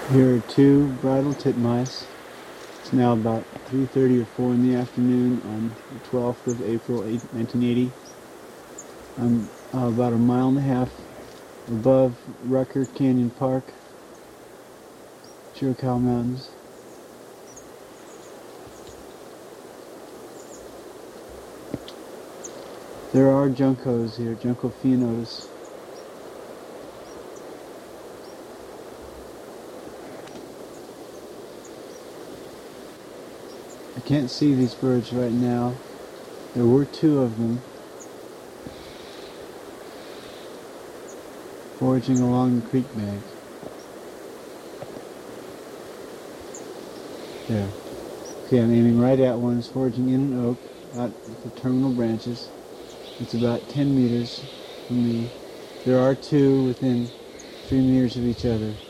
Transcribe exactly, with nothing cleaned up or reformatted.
Here are two bridal titmice. It's now about three thirty or four in the afternoon on the twelfth of April, nineteen eighty. I'm uh, about a mile and a half above Rucker Canyon Park, Chiricahua Mountains. There are juncos here, Junco Fianos. I can't see these birds right now. There were two of them foraging along the creek bank. There. Okay, I'm aiming right at one. It's foraging in an oak out at the terminal branches. It's about ten meters from me. There are two within three meters of each other.